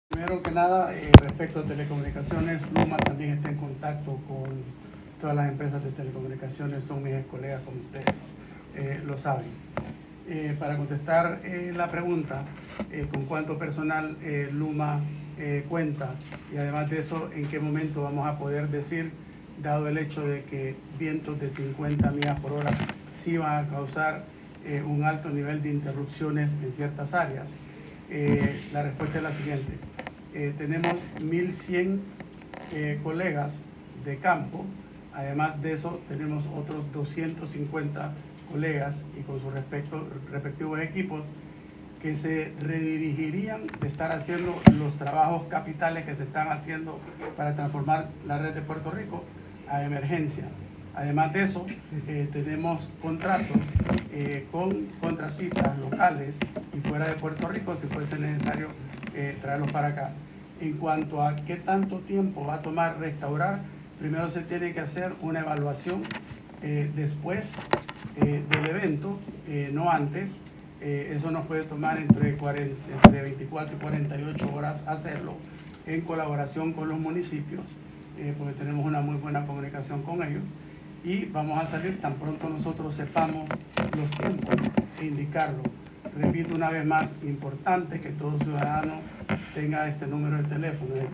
Primero que nada, respecto a telecomunicaciones, Luma también está en contacto con todas las empresas de telecomunicaciones, son mis colegas como ustedes lo saben. Para contestar la pregunta, con cuánto personal Luma cuenta, y además de eso, en qué momento vamos a poder decir, dado el hecho de que vientos de 50 millas por hora sí van a causar un alto nivel de interrupciones en ciertas áreas. La respuesta es la siguiente. Tenemos 1100 colegas de campo. Además de eso, tenemos otros 250 colegas y con sus respectivos equipos que se redirigirían de estar haciendo los trabajos capitales que se están haciendo para transformar la red de Puerto Rico a emergencia. Además de eso, tenemos contratos con contratistas locales y fuera de Puerto Rico si fuese necesario traerlos para acá. En cuanto a qué tanto tiempo va a tomar restaurar, primero se tiene que hacer una evaluación después del evento, no antes. Eso nos puede tomar entre 24 y 48 horas hacerlo en colaboración con los municipios, porque tenemos una muy buena comunicación con ellos. Y vamos a salir tan pronto nosotros sepamos los tiempos e indicarlo. Repito una vez más, importante que todo ciudadano tenga este número de teléfono, el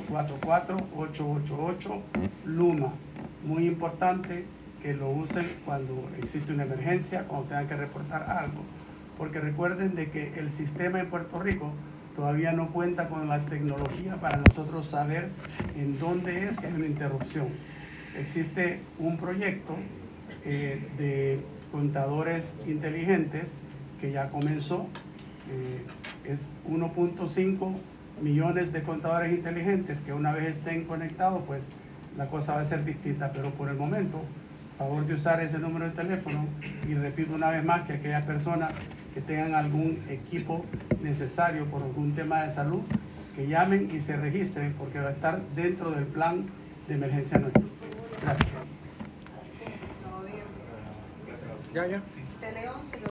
844-888-LUMA. Muy importante que lo usen cuando existe una emergencia, cuando tengan que reportar algo. Porque recuerden de que el sistema en Puerto Rico todavía no cuenta con la tecnología para nosotros saber en dónde es que hay una interrupción. Existe un proyecto de contadores inteligentes que ya comenzó, es 1.5 millones de contadores inteligentes que una vez estén conectados, pues la cosa va a ser distinta, pero por el momento, favor de usar ese número de teléfono y repito una vez más que aquellas personas que tengan algún equipo necesario por algún tema de salud, que llamen y se registren porque va a estar dentro del plan de emergencia nuestro. Gracias. Ya.